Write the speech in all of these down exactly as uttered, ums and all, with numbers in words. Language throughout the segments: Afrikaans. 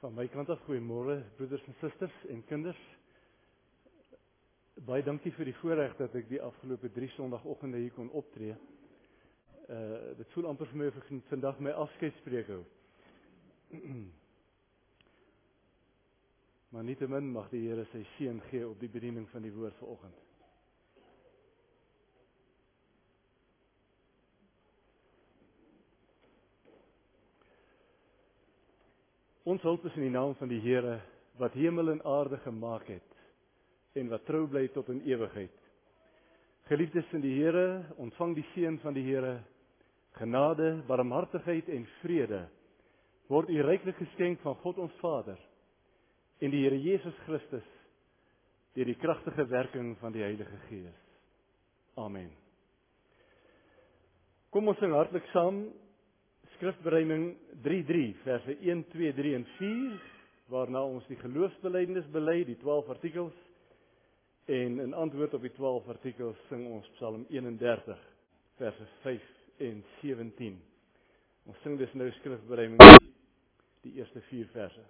Van my kant af, goeiemôre broeders en susters en kinders. Baie dankie vir die voorreg dat ek die afgelope drie sondagoggende hier kon optree. Uh, dit voel amper vir my of ek vandag my afskeidspreek hou. Maar nietemin mag die Here sy seën gee op die bediening van die woord vanoggend. Ons hulp is in die naam van die Here wat hemel en aarde gemaak het en wat trou bly tot in ewigheid. Geliefdes in die Here, ontvang die seën van die Here. Genade, barmhartigheid en vrede word u ryklik geskenk van God ons Vader en die Here Jesus Christus deur die kragtige werking van die Heilige Gees. Amen. Kom ons sing hartlik saam Skrifbereiding drie drie, verse een, twee, drie en vier, waarna ons die geloofsbelijdenis bely, die twaalf artikels, en in antwoord op die twaalf artikels sing ons Psalm eenendertig, verse vyf en sewentien. Ons sing dus nou Skrifbereiding die eerste vier verse.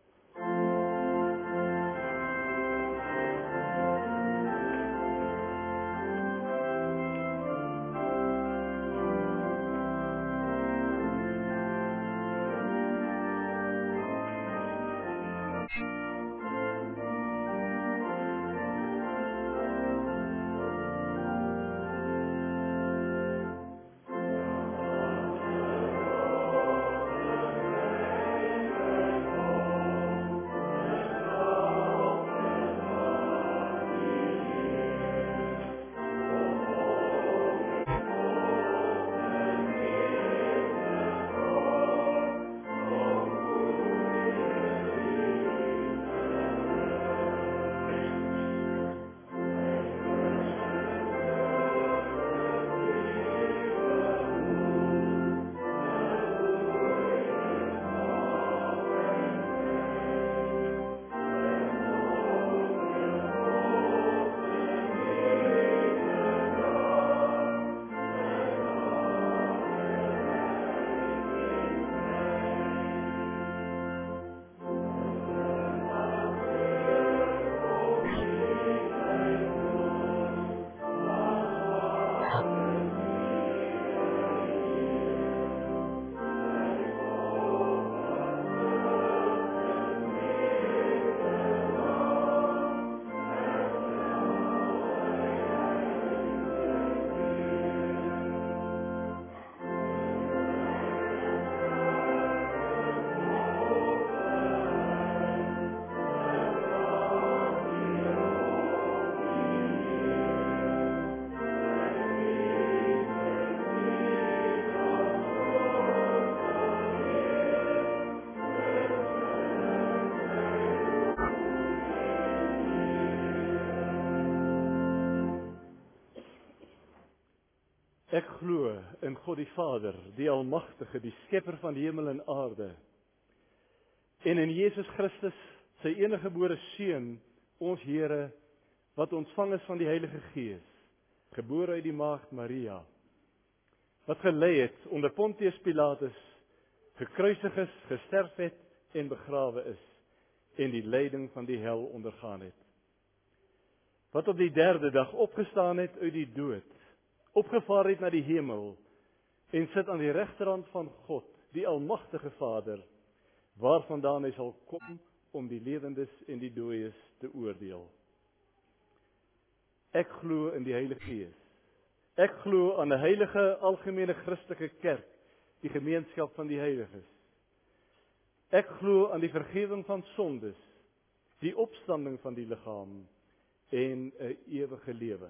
Ek glo in God die Vader, die Almagtige, die Skepper van die hemel en aarde, en in Jesus Christus, sy enige gebore Seun, ons Here, wat ontvang is van die Heilige Gees, gebore uit die maagd Maria, wat gelei het onder Pontius Pilatus, gekruisig is, gesterf het en begrawe is, en die lyding van die hel ondergaan het, wat op die derde dag opgestaan het uit die dood, opgevaar het na die hemel en sit aan die regterhand van God, die Almagtige Vader, waarvandaan hy sal kom om die lewendes en die dooies te oordeel. Ek glo in die Heilige Gees. Ek glo aan 'n heilige algemene Christelike kerk, die gemeenskap van die heiliges. Ek glo aan die vergifnis van sondes, die opstanding van die liggaam en 'n ewige lewe.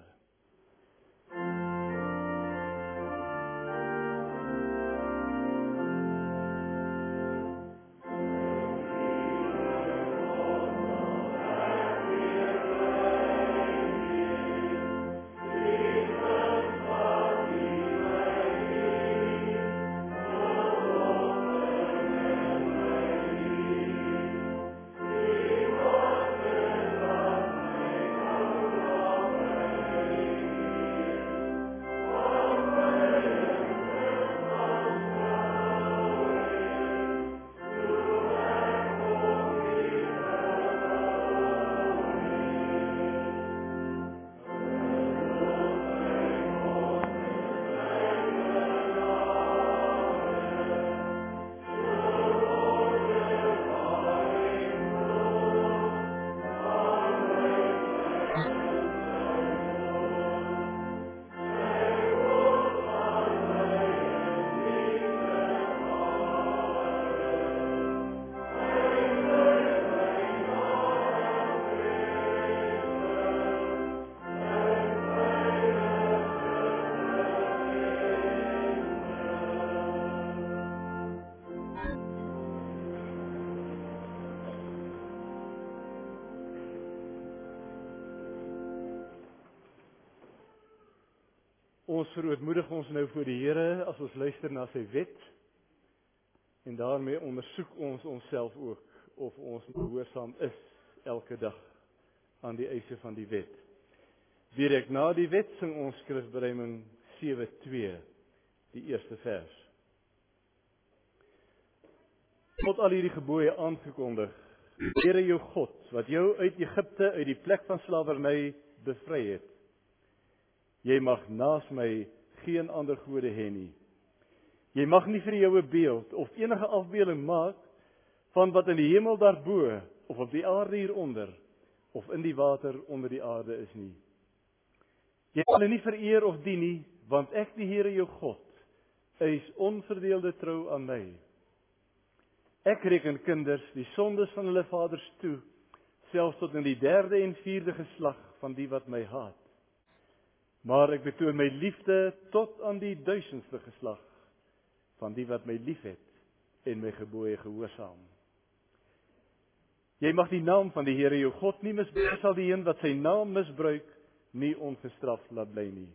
Ons verootmoedig ons nou voor die Here as ons luister na sy wet. En daarmee ondersoek ons onsself ook of ons gehoorsaam is elke dag aan die eise van die wet. Direk na die wet sing ons skrifberuiming sewe twee, die eerste vers. God al hierdie gebooie aangekondig. Here jou God, wat jou uit Egipte, uit die plek van slawerny bevry het. Jy mag naas my geen ander gode hê nie. Jy mag nie vir jou 'n beeld of enige afbeelding maak van wat in die hemel daarbo of op die aarde hieronder of in die water onder die aarde is nie. Jy kan hulle nie vereer of dien nie, want ek die Here jou God is onverdeelde trou aan my. Ek reken kinders die sondes van hulle vaders toe, selfs tot in die derde en vierde geslag van die wat my haat. Maar ek betoon my liefde tot aan die duisendste geslag van die wat my liefhet en my gebooie gehoorsaam. Jy mag die naam van die Here jou God nie misbruik, sal die een wat sy naam misbruik nie ongestraf laat bly nie.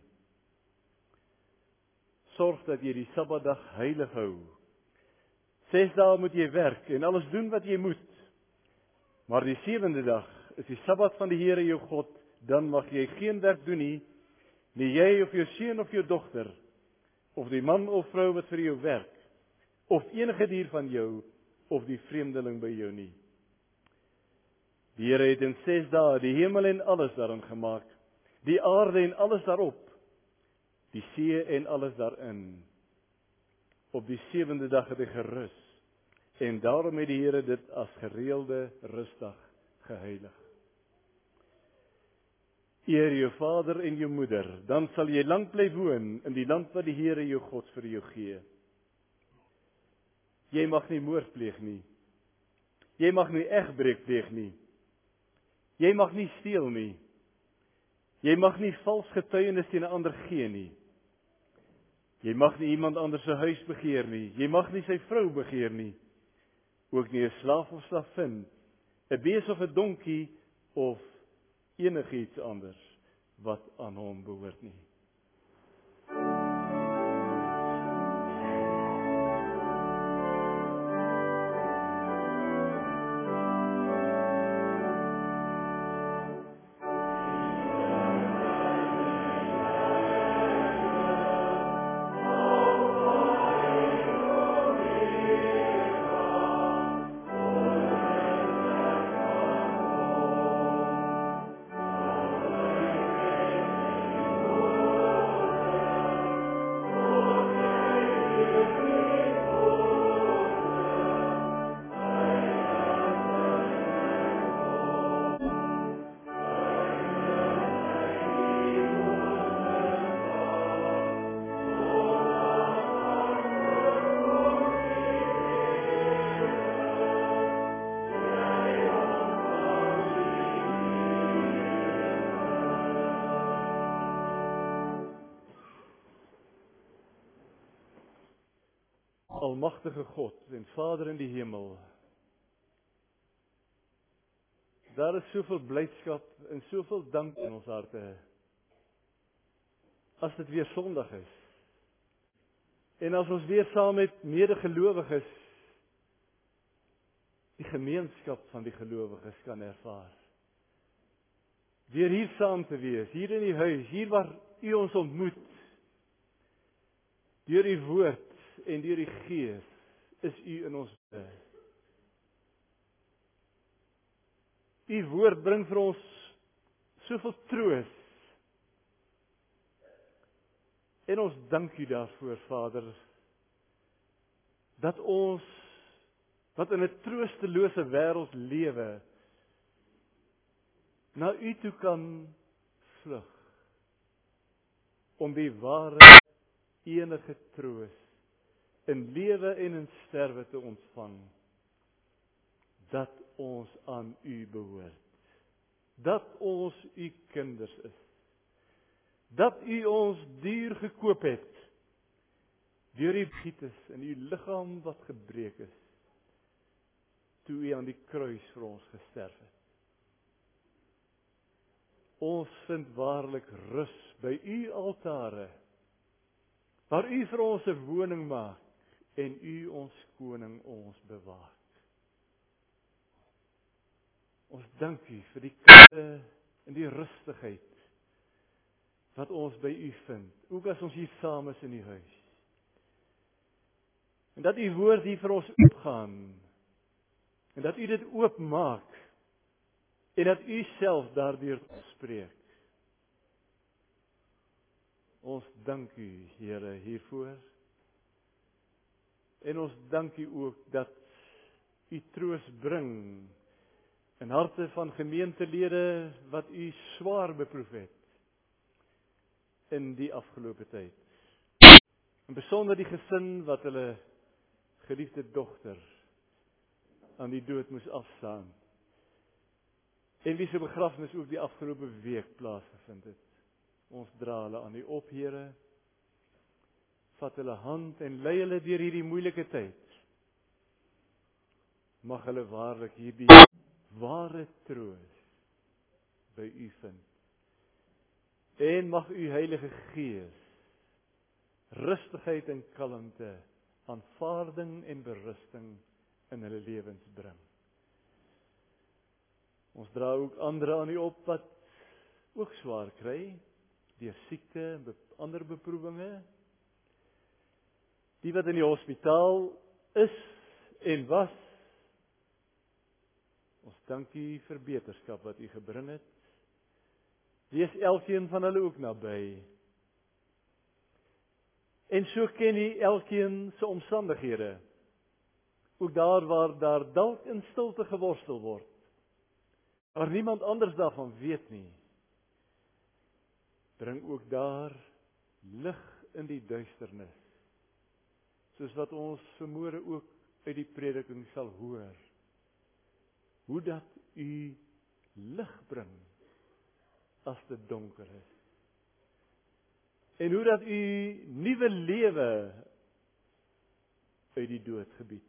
Sorg dat jy die Sabbatdag heilig hou. Ses dae moet jy werk en alles doen wat jy moet. Maar die sewende dag is die Sabbat van die Here jou God, dan mag jy geen werk doen nie, nie jy of jou seun of jou dogter, of die man of vrou wat vir jou werk, of enige dier van jou, of die vreemdeling by jou nie. Die Here het in ses dae die hemel en alles daarin gemaak, die aarde en alles daarop, die see en alles daarin. Op die sewende dag het hy gerus, en daarom het die Here dit as gereelde rusdag geheilig. Eer jou vader en jou moeder, dan sal jy lank bly woon in die land wat die Here jou God vir jou gee. Jy mag nie moord pleeg nie. Jy mag nie egbreek pleeg nie. Jy mag nie steel nie. Jy mag nie vals getuienis teen 'n ander gee nie. Jy mag nie iemand anders se huis begeer nie. Jy mag nie sy vrou begeer nie. Ook nie 'n slaaf of slavin, 'n bees of 'n donkie of enigiets anders wat aan hom behoort nie. Almagtige God en Vader in die hemel, daar is soveel blydskap en soveel dank in ons harte, as dit weer Sondag is, en as ons weer saam met medegelowiges die gemeenskap van die gelowiges kan ervaar. Weer hier saam te wees, hier in die huis, hier waar U ons ontmoet, deur U woord, en deur die Gees is U in ons midde. U woord bring vir ons soveel troos. En ons dank U daarvoor, Vader, dat ons wat in 'n troostelose wêreld lewe, na U toe kan vlug om die ware enige troos in lewe en in sterwe te ontvang, dat ons aan U behoort, dat ons U kinders is, dat U ons duur gekoop het, deur U gietes in U liggaam wat gebreek is, toe U aan die kruis vir ons gesterf het. Ons vind waarlik rus by U altare, waar U vir ons 'n woning maak en U ons koning ons bewaak. Ons dank U vir die kragte en die rustigheid wat ons by U vind, ook as ons hier saam is in die huis. En dat U woord hier vir ons oopgaan, en dat U dit oopmaak, en dat U self daardeur spreek. Ons dank U, Here, hiervoor. En ons dank U ook dat U troos bring in harte van gemeentelede wat U swaar beproef het in die afgelope tyd. En besonder die gesin wat hulle geliefde dogter aan die dood moes afstaan. En wie se begrafnis ook die afgelope week plaasgevind het. Ons dra hulle aan U op, Here. Vat hulle hand en lei hulle deur hierdie moeilike tyd. Mag hulle waarlik hierdie ware troos by U vind. En mag U Heilige Gees rustigheid en kalmte, aanvaarding en berusting in hulle lewens bring. Ons dra ook ander aan U op wat ook swaar kry, deur siekte en be- ander beproewinge. Die wat in die hospitaal is en was. Ons dank U vir beterskap wat U gebring het. Wees elkeen van hulle ook naby. En so ken U elkeen se omstandighede. Ook daar waar daar dalk in stilte geworstel word. Maar niemand anders daarvan weet nie. Bring ook daar lig in die duisternis. Soos wat ons vanmôre ook uit die prediking sal hoor. Hoe dat U lig bring as dit donker is. En hoe dat U nuwe lewe uit die dood gebied.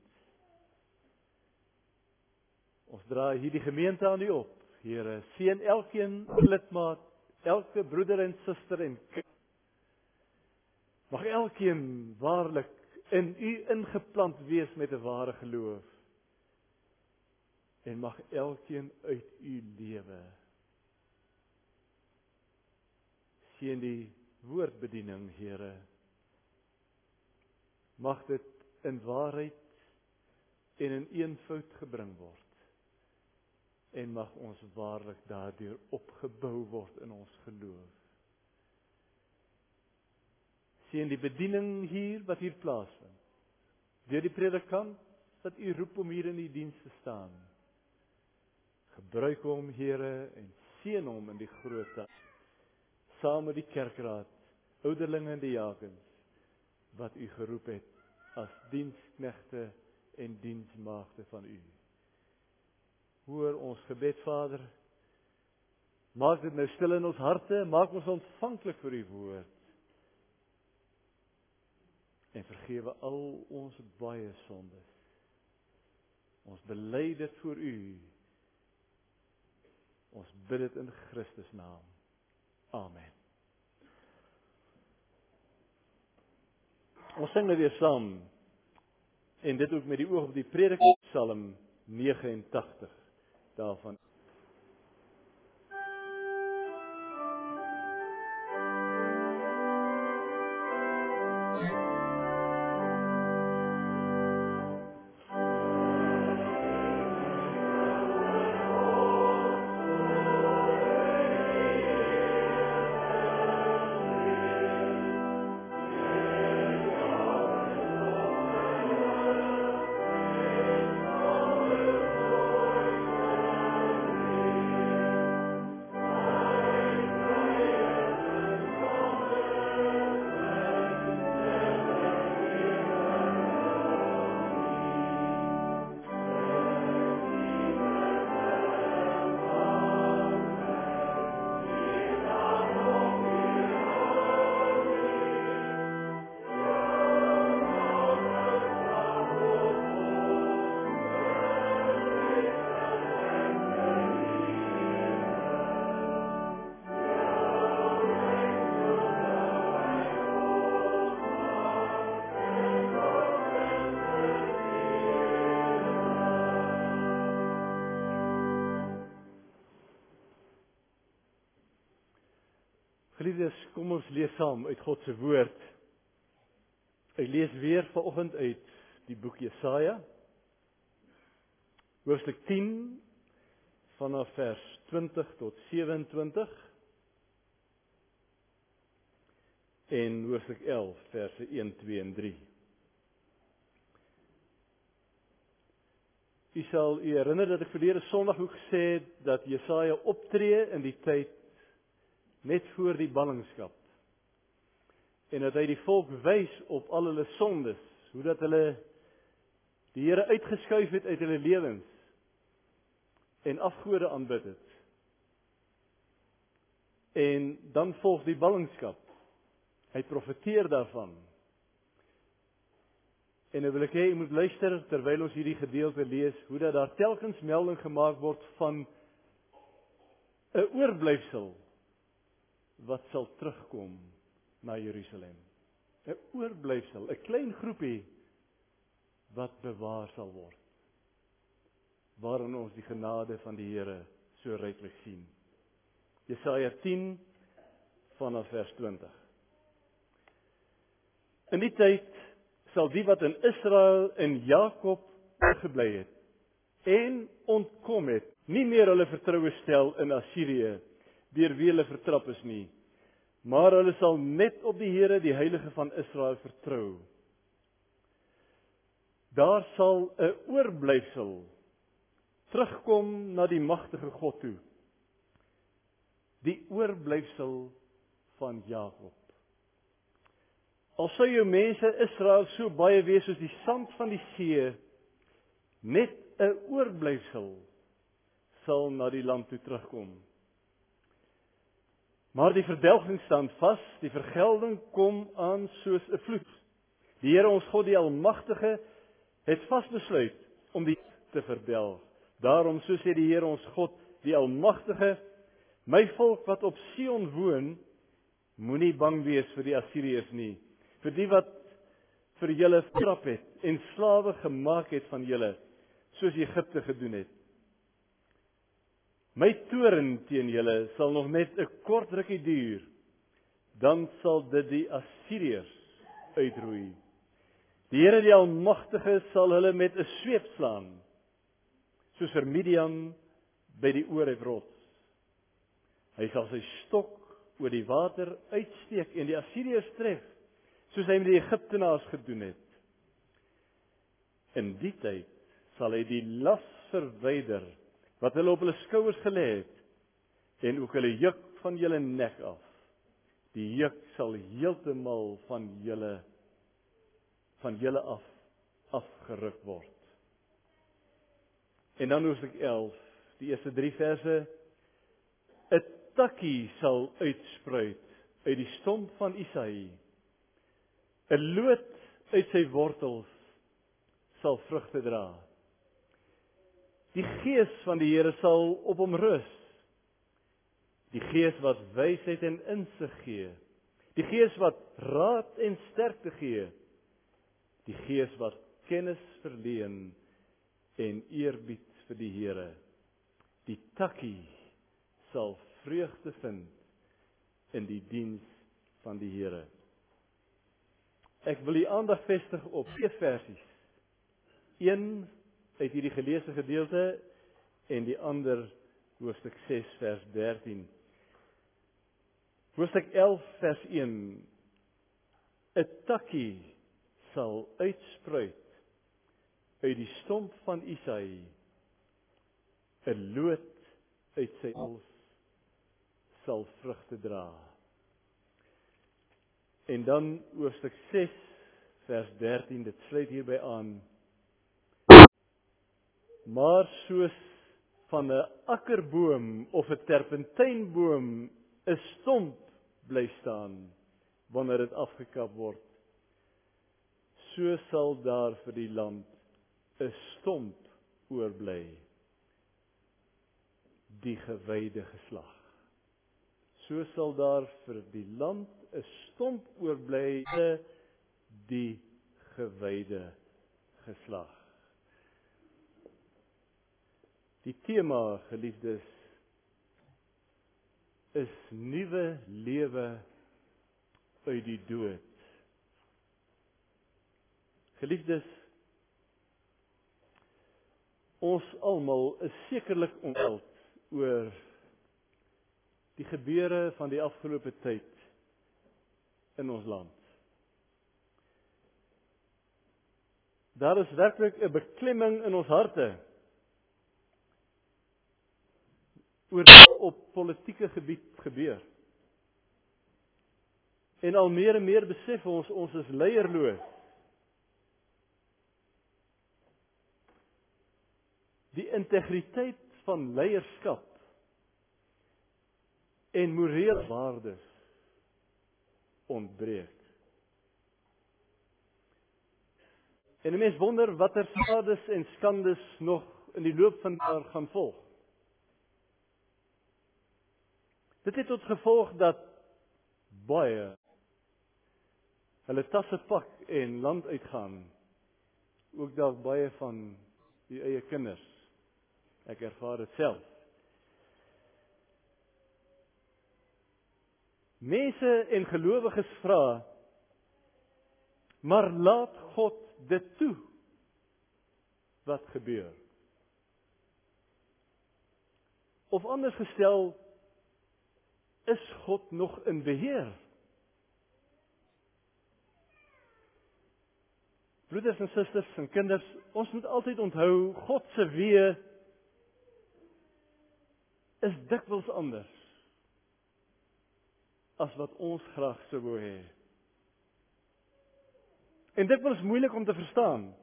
Ons dra hierdie gemeente aan U op, Here. Seën elkeen lidmaat, elke broeder en suster en kind. Mag elkeen waarlik in U ingeplant wees met 'n ware geloof. En mag elkeen uit U lewe. Seën die woordbediening, Here. Mag dit in waarheid en in eenvoud gebring word. En mag ons waarlik daardeur opgebou word in ons geloof. Sien die bediening hier wat hier plaasvind. Deur die predikant wat U roep om hier in die diens te staan. Gebruik hom, Here, en seën hom in die groot taak. Saam met die kerkraad, ouderlinge en diakens wat U geroep het as diensknegte en diensmaagde van U. Hoor ons gebed, Vader. Maak dit nou stil in ons harte, maak ons ontvanklik vir U woord. En vergewe al ons baie sondes. Ons bely dit voor U. Ons bid dit in Christus naam. Amen. Ons sing nou weer saam. En dit ook met die oog op die prediking, Psalm negenentagtig. Daarvan. Amen. Geliefdes, kom ons lees saam uit God se woord. Ek lees weer vanoggend uit die boek Jesaja, hoofstuk tien, vanaf vers twintig tot sewe-en-twintig, en hoofstuk elf, verse een, twee en drie. U sal u herinner dat ek verlede Sondag ook gesê het dat Jesaja optree in die tyd net voor die ballingskap. En dat hy die volk wys op al hulle sondes, hoe dat hulle die Here uitgeskuif het uit hulle lewens en afgode aanbid het. En dan volg die ballingskap. Hy profeteer daarvan. En nou wil ek hê jy moet luister terwyl ons hierdie gedeelte lees, hoe dat daar telkens melding gemaak word van 'n oorblyfsel wat sal terugkom na Jerusalem. 'n Oorblyfsel, 'n klein groepie wat bewaar sal word. Waarin ons die genade van die Here so ryklik sien. Jesaja tien vanaf vers twintig. In die tyd sal die wat in Israel en Jakob gebly het en ontkom het, nie meer hulle vertroue stel in Assirië, deur wie hulle vertrap is nie, maar hulle sal net op die Here, die Heilige van Israel, vertrou. Daar sal 'n oorblyfsel terugkom na die magtige God toe. Die oorblyfsel van Jakob. Al sou jou mense Israel so baie wees soos die sand van die see, net 'n oorblyfsel sal na die land toe terugkom. Maar die verdelging staan vas, die vergelding kom aan soos 'n vloed. Die Here ons God, die Almagtige, het vasbesluit om die te verdelg. Daarom, so sê die Here ons God, die Almagtige, my volk wat op Sion woon, moenie bang wees vir die Assiriërs nie, vir die wat vir julle vertrap het en slawe gemaak het van julle, soos Egipte gedoen het. My toorn teen julle sal nog net 'n kort rukkie duur, dan sal dit die Assiriërs uitroei. Die Here die Almagtige sal hulle met 'n sweep slaan, soos vir Midian by die Oreb-rots. Hy sal sy stok oor die water uitsteek en die Assiriërs tref, soos hy met die Egiptenaars gedoen het. In die tyd sal hy die las verwyder wat hulle op hulle skouers gelê het, en ook hulle juk van julle nek af. Die juk sal heeltemal van julle van julle af afgeruk word. En dan hoofstuk elf, die eerste drie verse. 'n Takkie sal uitspruit uit die stomp van Isaï. 'n Loot uit sy wortels sal vrugte dra. Die Gees van die Here sal op hom rus. Die Gees wat wysheid en insig gee. Die Gees wat raad en sterkte gee. Die Gees wat kennis verleen en eerbied vir die Here. Die takkie sal vreugde vind in die diens van die Here. Ek wil die aandag vestig op twee versies. Een uit hierdie geleesde gedeelte en die ander hoofstuk ses vers dertien. Hoofstuk elf vers een. 'n Takkie sal uitspruit uit die stomp van Isaï. 'n Loot uit sy wortels sal vrugte dra. En dan hoofstuk ses vers dertien, dit sluit hierby aan. Maar soos van 'n akkerboom of 'n terpentynboom 'n stomp bly staan wanneer dit afgekap word, so sal daar vir die land 'n stomp oorbly, die gewyde geslag. So sal daar vir die land 'n stomp oorbly, die gewyde geslag. Die tema, geliefdes, is nuwe lewe uit die dood. Geliefdes, ons almal is sekerlik onthuld oor die gebeure van die afgelope tyd in ons land. Daar is werklik 'n beklemming in ons harte oor wat op politieke gebied gebeur. En al meer en meer besef ons, ons is leierloos. Die integriteit van leierskap en morele waardes ontbreek. En 'n mens wonder watter skades en skandes nog in die loop van die jaar gaan volg. Dit het tot gevolg dat baie hulle tasse pak en land uitgaan. Ook dalk baie van die eie kinders. Ek ervaar dit self. Mense en gelowiges vra, maar laat God dit toe? Wat gebeur? Of anders gestel, is God nog in beheer? Broeders en susters en kinders, ons moet altyd onthou, God se weë is dikwels anders as wat ons graag sou wou hê. En dikwels moeilik om te verstaan.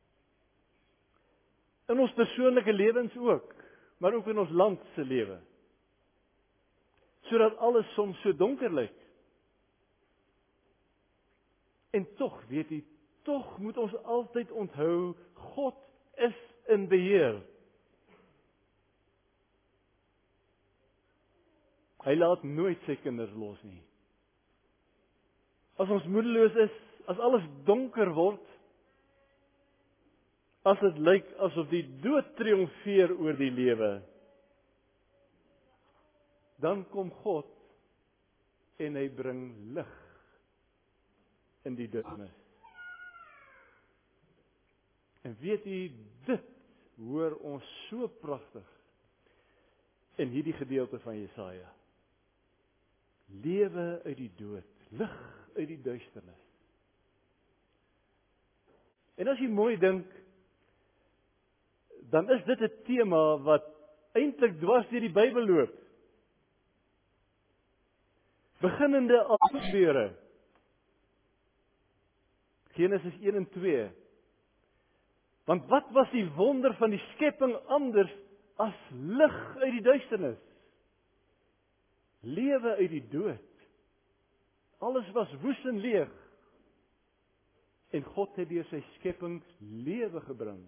In ons persoonlike lewens ook, maar ook in ons land se lewe. Sodat alles soms so donker lyk. En tog, weet jy, tog moet ons altyd onthou, God is in beheer. Hy laat nooit sy kinders los nie. As ons moedeloos is, as alles donker word, as dit lyk asof die dood triomfeer oor die lewe, dan kom God en hy bring lig in die duisternis. En weet jy, dit hoor ons so pragtig in hierdie gedeelte van Jesaja. Lewe uit die dood, lig uit die duisternis. En as jy mooi dink, dan is dit 'n tema wat eintlik dwars deur die Bybel loop. Beginnende al gebeure. Genesis een en twee. Want wat was die wonder van die skepping anders as lig uit die duisternis? Lewe uit die dood. Alles was woes en leeg. En God het deur sy skepping lewe gebring.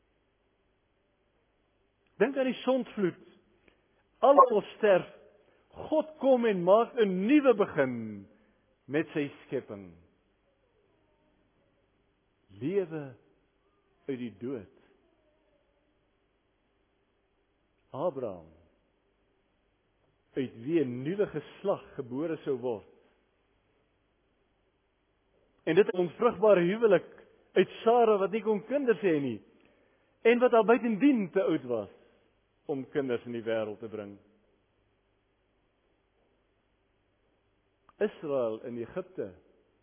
Dink aan die sondvloed. Almal sterf. God kom en maak 'n nuwe begin met sy skepping. Lewe uit die dood. Abraham, uit wie 'n nuwe geslag gebore sou word. En dit 'n onvrugbare huwelik uit Sara wat nie kon kinders hê nie, en wat al buitendien te oud was om kinders in die wêreld te bring. Israel in Egipte,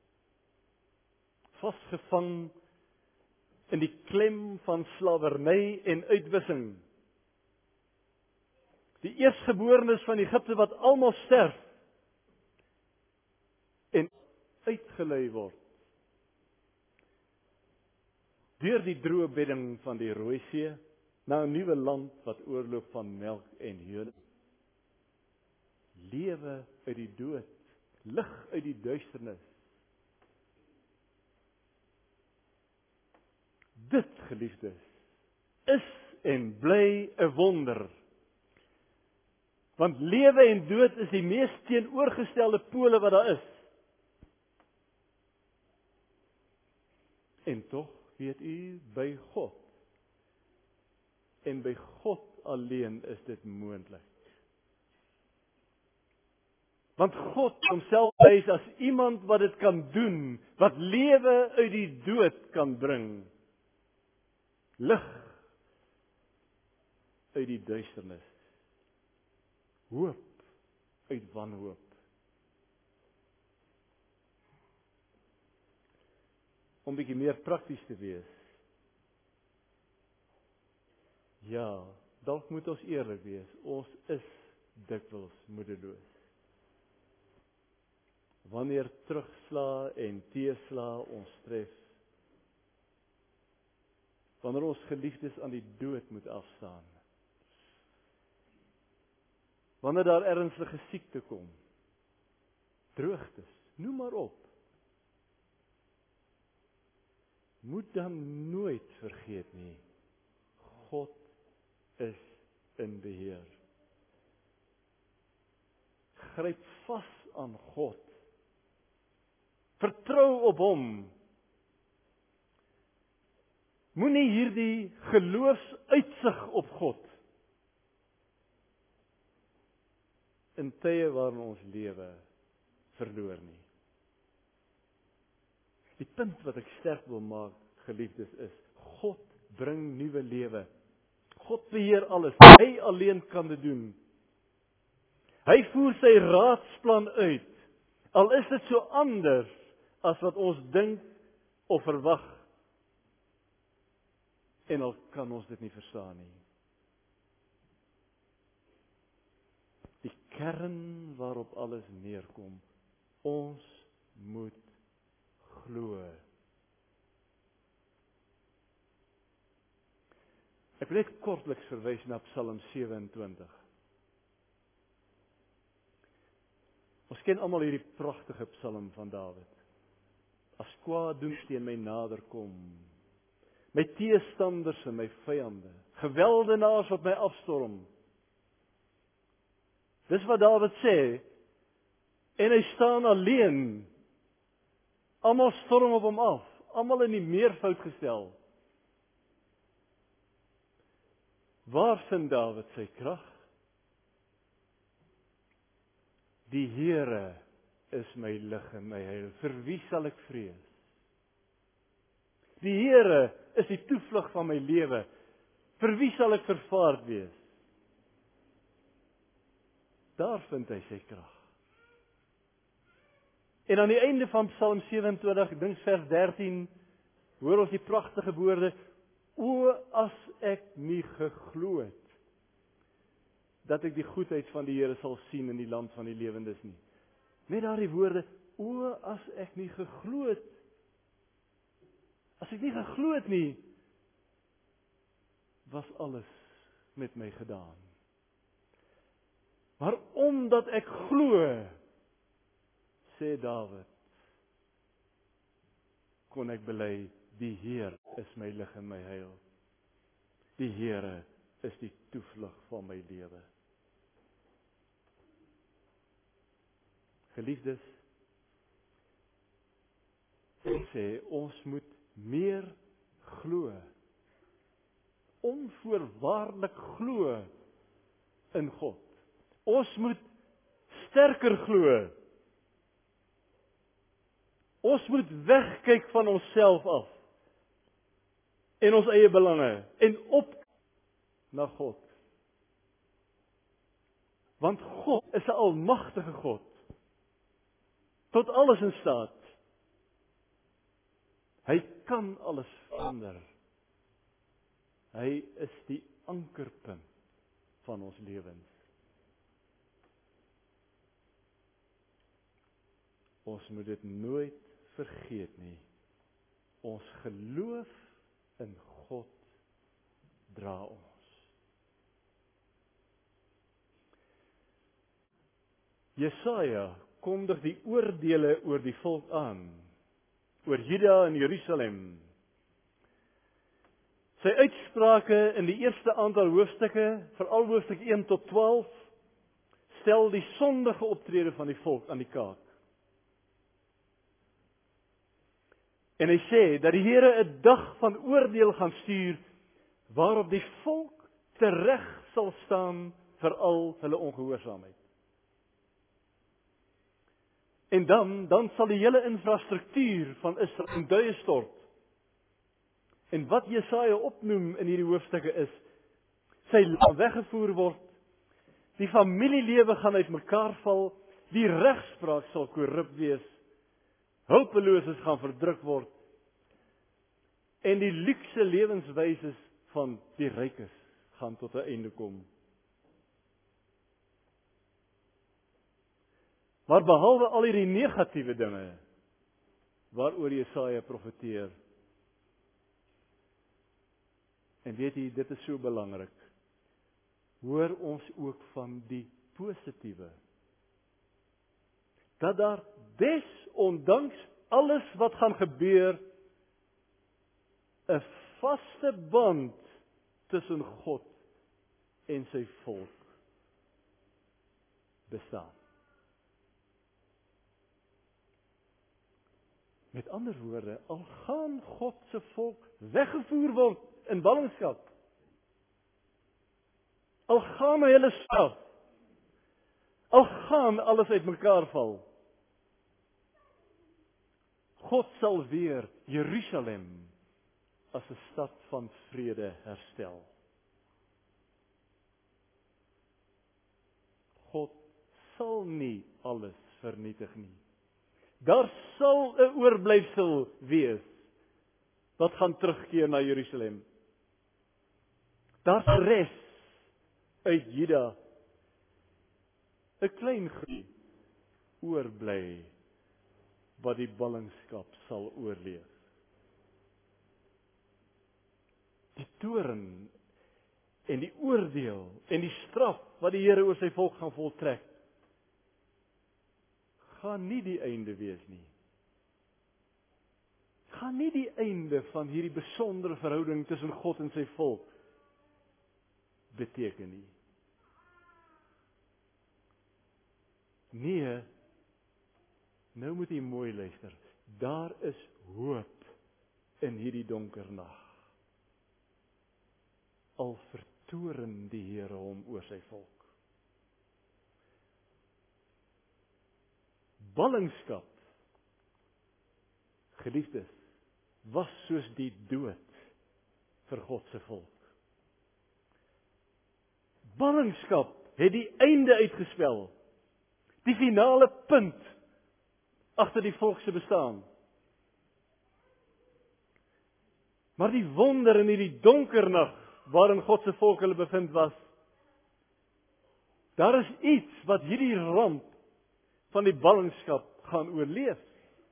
vasgevang in die klem van slawerny en uitwissing. Die eerstgeborenes van Egipte wat almal sterf en uitgelei word deur die droë bedding van die Rooi See na 'n nuwe land wat oorloop van melk en honing. Lewe uit die dood, lig uit die duisternis. Dit, geliefdes, is en bly 'n wonder. Want lewe en dood is die mees teenoorgestelde pole wat daar is. En tog, weet u, by God en by God alleen is dit moontlik. Want God homself wys as iemand wat dit kan doen, wat lewe uit die dood kan bring. Lig uit die duisternis. Hoop uit wanhoop. Om 'n bietjie meer prakties te wees. Ja, dalk moet ons eerlik wees. Ons is dikwels moedeloos. Wanneer terugslag en teeslag ons tref, wanneer ons geliefdes aan die dood moet afstaan, wanneer daar ernstige siekte kom, droogtes, noem maar op, moet dan nooit vergeet nie, God is in beheer. Gryp vas aan God. Vertrou op hom. Moenie hierdie geloofsuitsig op God in tye waarin ons lewe verloor nie. Die punt wat ek sterk wil maak, geliefdes, is God bring nuwe lewe. God beheer alles. Hy alleen kan dit doen. Hy voer sy raadsplan uit. Al is dit so anders as wat ons dink of verwag. En al kan ons dit nie verstaan nie. Die kern waarop alles neerkom, ons moet glo. Ek wil net kortliks verwys na Psalm sewe en twintig. Ons ken almal hierdie pragtige psalm van Dawid. As kwaad doen teen my nader kom, my teestanders en my vyande, geweldenaars wat my afstorm. Dis wat Dawid sê, en hy staan alleen. Almal storm op hom af, almal in die meervoud gestel. Waar vind Dawid sy krag? Die Here is my lig en my heil. Vir wie sal ek vrees? Die Here is die toevlug van my lewe. Vir wie sal ek vervaard wees? Daar vind hy sy krag. En aan die einde van Psalm sewe en twintig, ek dink vers dertien, hoor ons die pragtige woorde: O, as ek nie geglo het dat ek die goedheid van die Here sal sien in die land van die lewendes nie. Net daardie woorde: O, as ek nie geglo het. As ek nie geglo het nie, was alles met my gedaan. Maar omdat ek glo, sê Dawid, kon ek bely, die Heer is my lig en my heil. Die Here is die toevlug van my lewe. Geliefdes, ek sê, ons moet meer glo. Onvoorwaardelik glo in God. Ons moet sterker glo. Ons moet wegkyk van onsself af en ons eie belange en op na God. Want God is 'n almagtige God. Tot alles in staat. Hy kan alles verander. Hy is die ankerpunt van ons lewens. Ons moet dit nooit vergeet nie. Ons geloof in God dra ons. Jesaja kondig die oordeele oor die volk aan, oor Juda en Jerusalem. Sy uitsprake in die eerste aantal hoofstukke, veral hoofstuk een tot twaalf, stel die sondige optrede van die volk aan die kaak. En hy sê dat die Here 'n dag van oordeel gaan stuur, waarop die volk tereg sal staan vir al hulle ongehoorsaamheid. En dan, dan sal die hele infrastruktuur van Israel in duie stort. En wat Jesaja opnoem in hierdie hoofstukke is, sy land weggevoer word, die familielewe gaan uitmekaar val, die regspraak sal korrup wees, hulpeloses gaan verdruk word, en die luukse lewenswyses van die rykes gaan tot 'n einde kom. Maar behalwe al hierdie negatiewe dinge waaroor Jesaja profeteer, en weet jy, dit is so belangrik, hoor ons ook van die positiewe. Dat daar desondanks alles wat gaan gebeur, 'n vaste band tussen God en sy volk bestaan. Met ander woorde, al gaan God se volk weggevoer word in ballingskap, al gaan hy hulle straf, al gaan alles uitmekaar val, God sal weer Jerusalem as 'n stad van vrede herstel. God sal nie alles vernietig nie. Daar sal 'n oorblyfsel wees wat gaan terugkeer na Jerusalem. Daar's res uit Juda, 'n klein groep oorbly wat die ballingskap sal oorleef. Die toorn en die oordeel en die straf wat die Here oor sy volk gaan voltrek, gaan nie die einde wees nie. Gaan nie die einde van hierdie besondere verhouding tussen God en sy volk beteken nie. Nee, nou moet jy mooi luister. Daar is hoop in hierdie donker nag. Al vertoren die Here hom oor sy volk. Ballingskap, geliefdes, was soos die dood vir God se volk. Ballingskap het die einde uitgespel, die finale punt agter die volk se bestaan. Maar die wonder in hierdie donker nag waarin God se volk hulle bevind was, daar is iets wat hierdie ramp van die ballingskap gaan oorleef.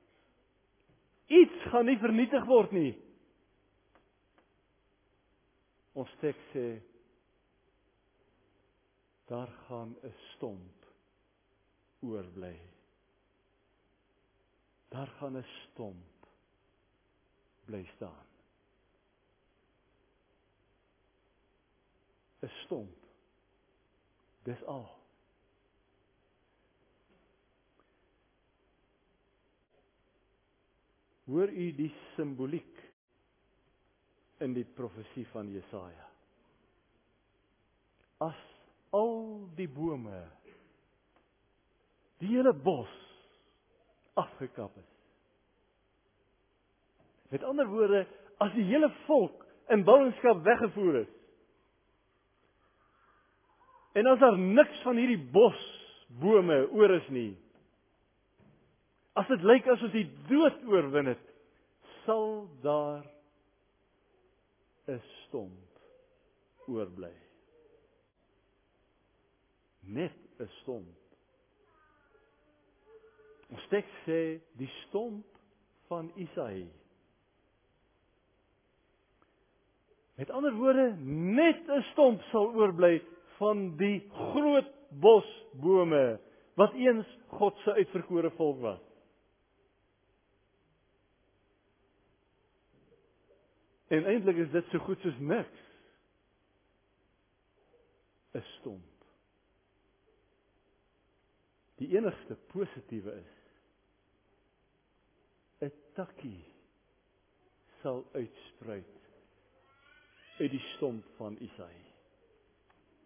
Iets gaan nie vernietig word nie. Ons teks sê, daar gaan 'n stomp oorbly. Daar gaan 'n stomp bly staan. 'n Stomp. Dis al. Hoor u die simboliek in die profesie van Jesaja? As al die bome, die hele bos afgekap is. Met ander woorde, as die hele volk in ballingskap weggevoer is, en as daar niks van hierdie bos bome oor is nie, as dit lyk asof die dood oorwin het, sal daar 'n stomp oorbly. Net 'n stomp. Ons teks sê die stomp van Isaïe. Met ander woorde, net 'n stomp sal oorbly van die groot bos bome wat eens God se uitverkore volk was. En eintlik is dit so goed soos niks. 'n Stomp. Die enigste positiewe is 'n takkie sal uitspruit uit die stomp van Isaïe.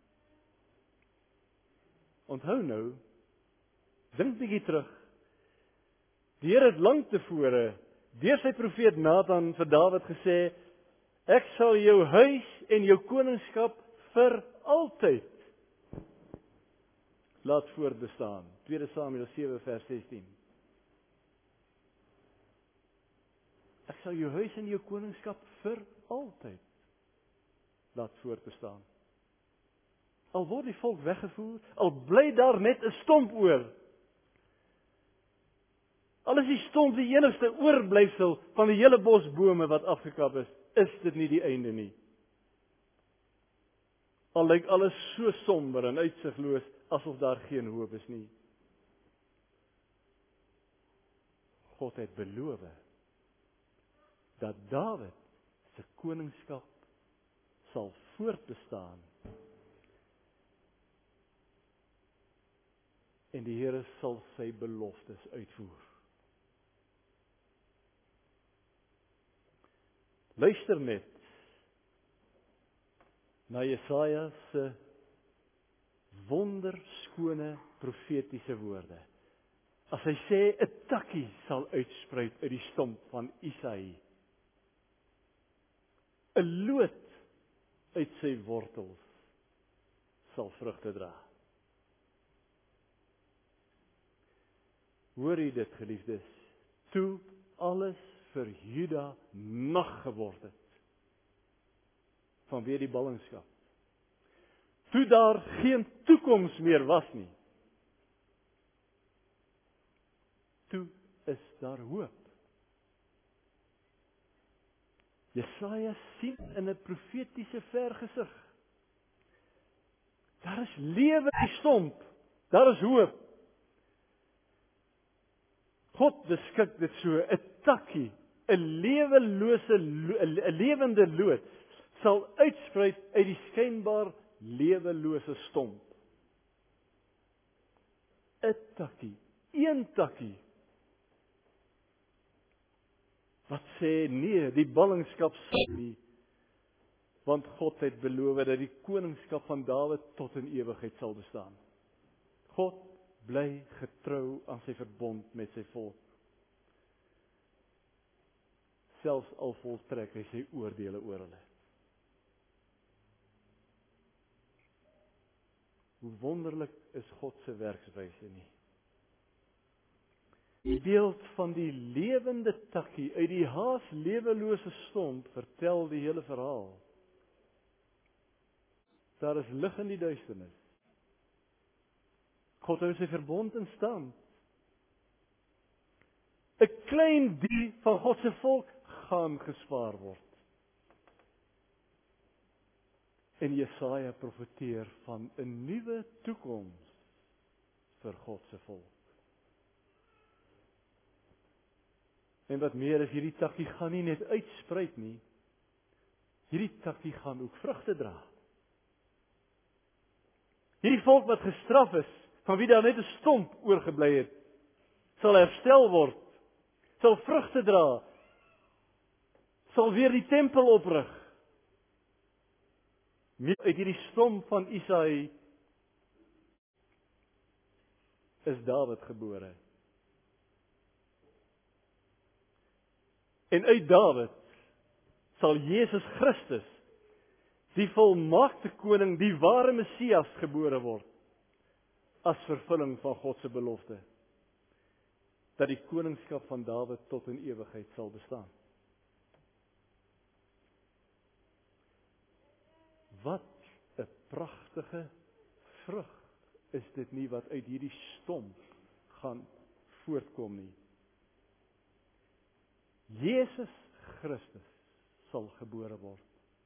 Onthou nou, dink bietjie terug Die Here het lank tevore deur sy profeet Nathan vir Dawid gesê, ek sal jou huis en jou koningskap vir altyd laat voortbestaan. Tweede Samuel sewe vers sestien. Ek sal jou huis en jou koningskap vir altyd laat voortbestaan. Al word die volk weggevoer, al bly daar net 'n stomp oor. Al is die stomp die enigste oorblyfsel van die hele bos bome wat afgekap is, is dit nie die einde nie. Al lyk alles so somber en uitsigloos, asof daar geen hoop is nie. God het beloof dat Dawid se koningskap sal voortbestaan. En die Here sal sy beloftes uitvoer. Luister net na Jesaja se wonderskone profetiese woorde. As hy sê 'n takkie sal uitspruit uit die stomp van Isaïe. 'n Loot uit sy wortels sal vrugte dra. Hoor jy dit, geliefdes? Toe alles vir Juda nag geword het vanweë die ballingskap. Toe daar geen toekoms meer was nie. Toe is daar hoop. Jesaja sien in 'n profetiese vergesig. Daar is lewe in die stomp. Daar is hoop. God beskik dit so, 'n takkie, 'n lewelose, 'n lewende loot sal uitspruit uit die skynbaar lewelose stomp. 'n Takkie, een takkie. Wat sê nee, die ballingskap sal nie, want God het beloof dat die koningskap van Dawid tot in ewigheid sal bestaan. God bly getrou aan sy verbond met sy volk. Selfs al voltrek hy sy oordeele oor hulle. Hoe wonderlik is God se werkswyse nie. Die beeld van die lewende takkie uit die haas lewelose stomp vertel die hele verhaal. Daar is lig in die duisternis. God hou sy verbond in stand. 'n Klein deel van God se volk gaan gespaar word. En Jesaja profeteer van 'n nuwe toekoms vir God se volk. En wat meer is, hierdie takkie gaan nie net uitspruit nie. Hierdie takkie gaan ook vrugte dra. Hierdie volk wat gestraf is, van wie daar net 'n stomp oorgebly het, sal herstel word, sal vrugte dra, sal weer die tempel oprig. Uit hierdie stomp van Isaïe is Dawid gebore. En uit Dawid sal Jesus Christus, die volmaakte koning, die ware Messias, gebore word, as vervulling van God se belofte, dat die koningskap van Dawid tot in ewigheid sal bestaan. Wat 'n pragtige vrug is dit nie wat uit hierdie stomp gaan voortkom nie. Jesus Christus sal gebore word.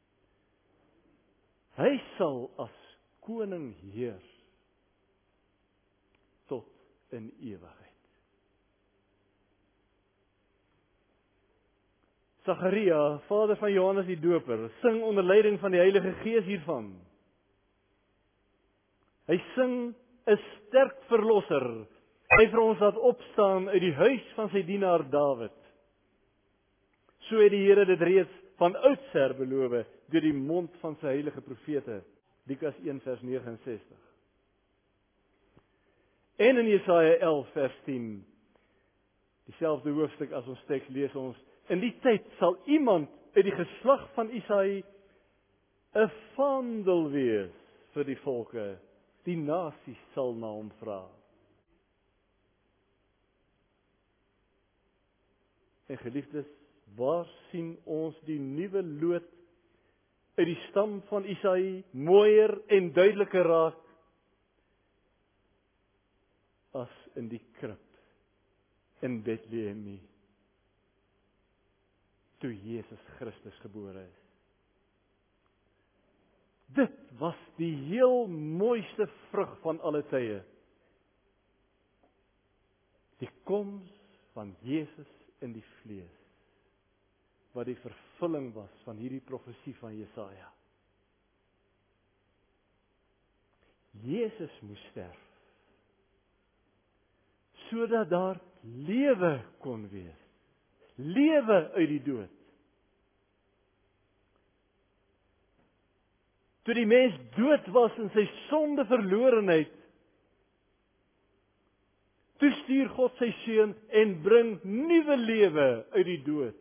Hy sal as koning heers tot in ewigheid. Sagaria, vader van Johannes die Doper, sing onder leiding van die Heilige Gees hiervan. Hy sing 'n sterk verlosser. Hy vir ons laat opstaan uit die huis van sy dienaar Dawid. So het die Here dit reeds van oudsher beloof deur die mond van sy heilige profete. Lukas een vers ses nege. En in Jesaja elf vers tien. Dieselfde hoofstuk as ons teks lees ons, in die tyd sal iemand uit die geslag van Isaï 'n vaandel wees vir die volke. Die nasies sal na hom vra. En geliefdes, waar sien ons die nuwe loot uit die stam van Isaï mooier en duideliker raak as in die krib in Bethlehem nie, toe Jesus Christus gebore is. Dit was die heel mooiste vrug van alle tye. Die koms van Jesus in die vlees, wat die vervulling was van hierdie profesie van Jesaja. Jesus moes sterf, sodat daar lewe kon wees. Lewe uit die dood. Toe die mens dood was in sy sonde verlorenheid, toe stuur God sy seun en bring nuwe lewe uit die dood.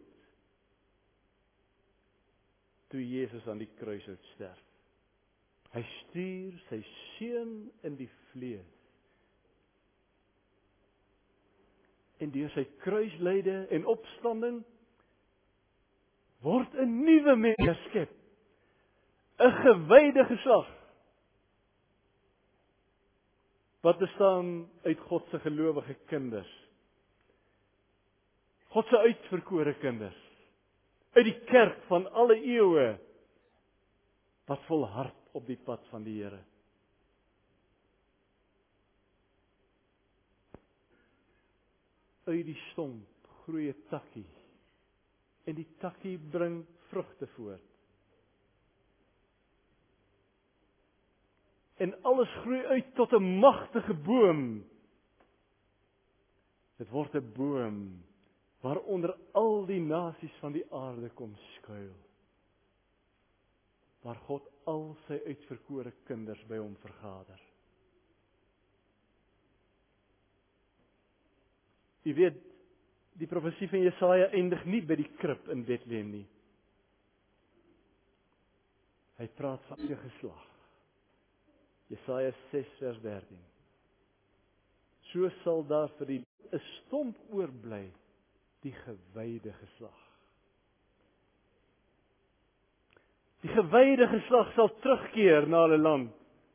Toe Jesus aan die kruis uit sterf. Hy stuur sy seun in die vlees. En deur sy kruislyde en opstanding word 'n nuwe mens geskep. 'n Gewyde geslag. Wat bestaan uit God se gelowige kinders. God se uitverkore kinders. Uit die kerk van alle eeue wat volhard op die pad van die Here. Uit die stomp groei 'n takkie en die takkie bring vrugte voort. En alles groei uit tot 'n magtige boom. Dit word 'n boom waaronder al die nasies van die aarde kom skuil. Waar God al sy uitverkore kinders by hom vergader. U weet, die profesie van Jesaja eindig nie by die krib in Bethlehem nie. Hy praat van 'n geslag. Jesaja ses vers dertien. So sal daar vir die 'n stomp oorbly, die gewyde geslag. Die gewyde geslag sal terugkeer na hulle land,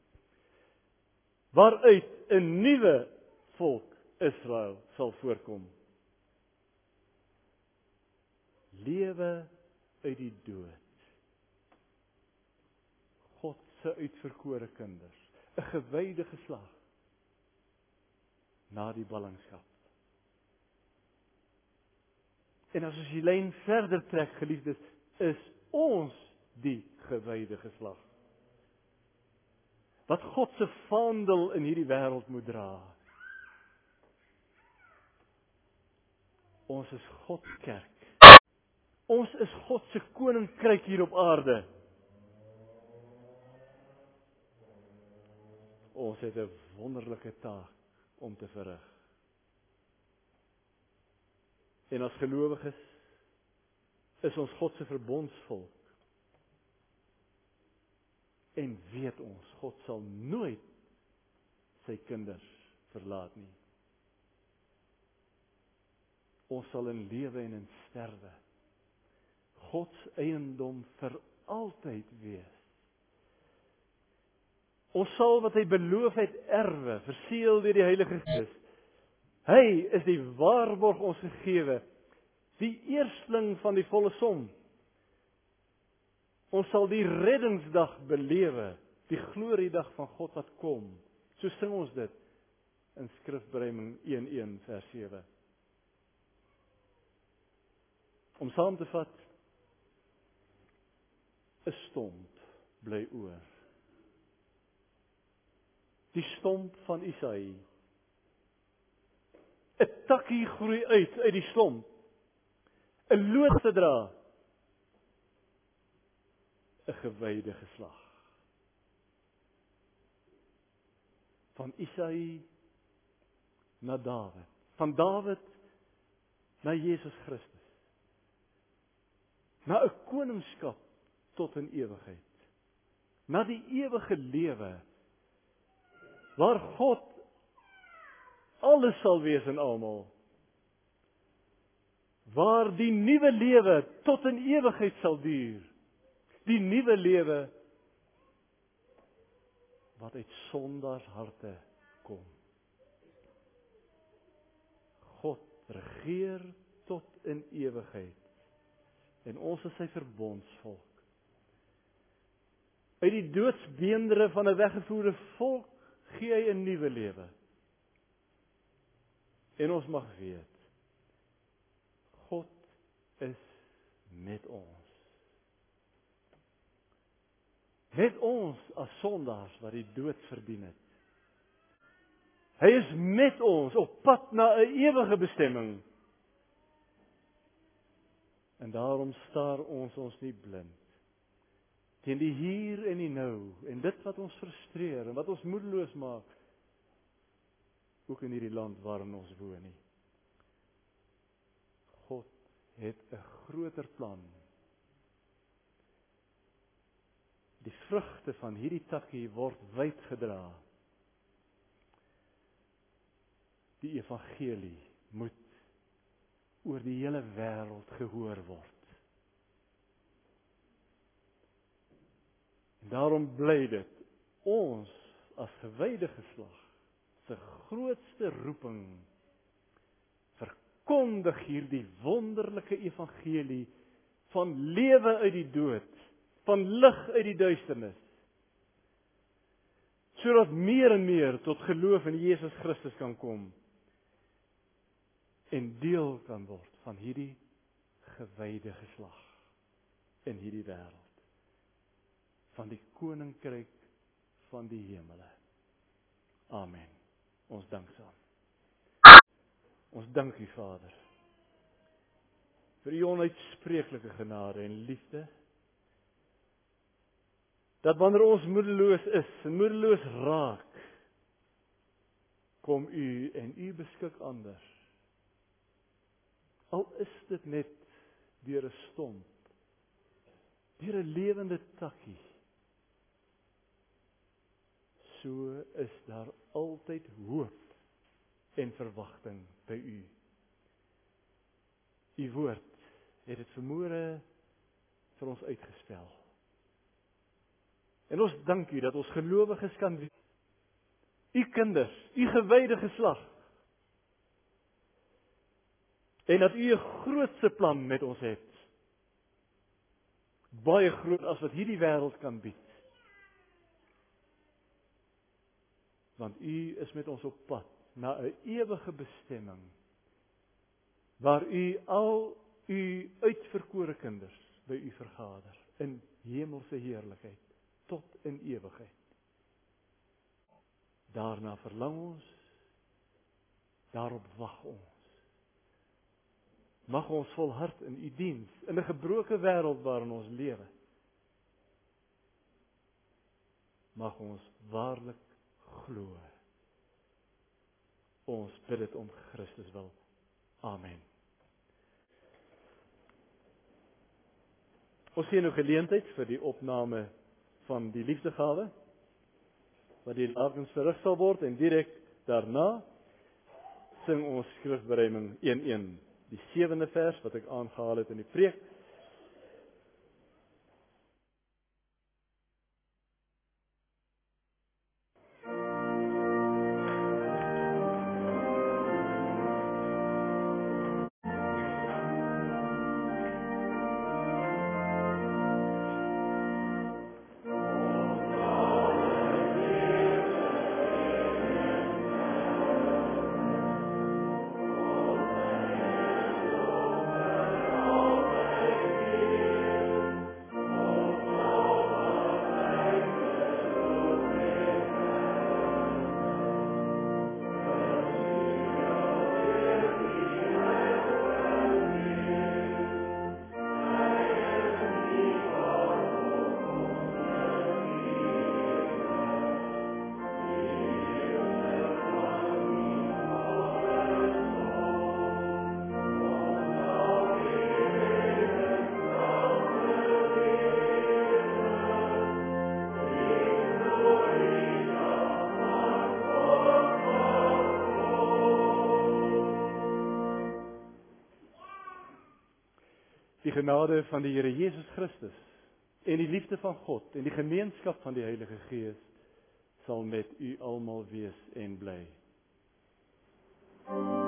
waaruit 'n nuwe volk Israel sal voorkom. Lewe uit die dood. God se uitverkore kinders, 'n gewyde geslag na die ballingskap. En as ons die lyn verder trek, geliefdes, is ons die gewyde geslag. Wat God se vaandel in hierdie wêreld moet dra. Ons is God se kerk. Ons is God se koninkryk hier op aarde. Ons het 'n wonderlike taak om te verrig. En as gelowiges is ons God se verbondsvolk. En weet ons, God sal nooit sy kinders verlaat nie. Ons sal in lewe en in sterwe God se eiendom vir altyd wees. Ons sal wat hy beloof het erwe, verseël deur die Heilige Gees. Hy is die waarborg ons gegewe, die eersteling van die volle som. Ons sal die reddingsdag belewe, die gloriedag van God wat kom. So sing ons dit in Skrifbereiding een een vers sewe. Om saam te vat, 'n stomp bly oor. Die stomp van Isaïe. 'n Takkie groei uit uit die stomp. 'n Loot gedra. 'n Gewyde geslag. Van Isaïe na Dawid. Van Dawid na Jesus Christus. Na 'n koningskap tot in ewigheid. Na die ewige lewe waar God alles sal wees in almal. Waar die nuwe lewe tot in ewigheid sal duur. Die nuwe lewe wat uit sondaars harte kom. God regeer tot in ewigheid. En ons is sy verbondsvolk. Uit die doodsbeendere van 'n weggevoerde volk gee hy 'n nuwe lewe. En ons mag weet, God is met ons. Met ons as sondaars wat die dood verdien het. Hy is met ons op pad na 'n ewige bestemming. En daarom staar ons ons nie blind teen die hier en die nou en dit wat ons frustreer en wat ons moedeloos maak, ook in hierdie land waarin ons woon nie. God het 'n groter plan. Die vrugte van hierdie takkie word wyd gedra. Die evangelie moet oor die hele wêreld gehoor word. En daarom bly dit ons as gewyde geslag se grootste roeping, verkondig hierdie wonderlike evangelie van lewe uit die dood, van lig uit die duisternis, sodat meer en meer tot geloof in Jesus Christus kan kom en deel kan word van hierdie gewyde geslag in hierdie wêreld, van die koninkryk van die hemele. Amen. Ons dank saam. Ons dank U, Vader, vir U onuitspreeklike genade en liefde, dat wanneer ons moedeloos is en moedeloos raak, kom U en U beskik ander. Al is dit net deur 'n stomp, deur 'n lewende takkie, so is daar altyd hoop en verwagting by U. U woord het dit vanmôre vir ons uitgespel. En ons dank U dat ons gelowiges kan wees. U kinders, U gewyde geslag. En dat U 'n grootse plan met ons het. Baie groot as wat hierdie wêreld kan bied. Want U is met ons op pad na 'n ewige bestemming, waar U al U uitverkore kinders by U vergader, in hemelse heerlikheid, tot in ewigheid. Daarna verlang ons, daarop wag ons. Mag ons volhard in U diens, in 'n gebroke wêreld waarin ons lewe. Mag ons waarlik glo. Ons bid dit om Christus wil. Amen. Ons sien nou geleentheid vir die opname van die liefdegawe, wat die avonds verrig sal word, en direk daarna sing ons skrifbereiming een een, die sewende vers wat ek aangehaal het in die preek. Die genade van die Here Jesus Christus en die liefde van God en die gemeenskap van die Heilige Gees sal met u almal wees en bly.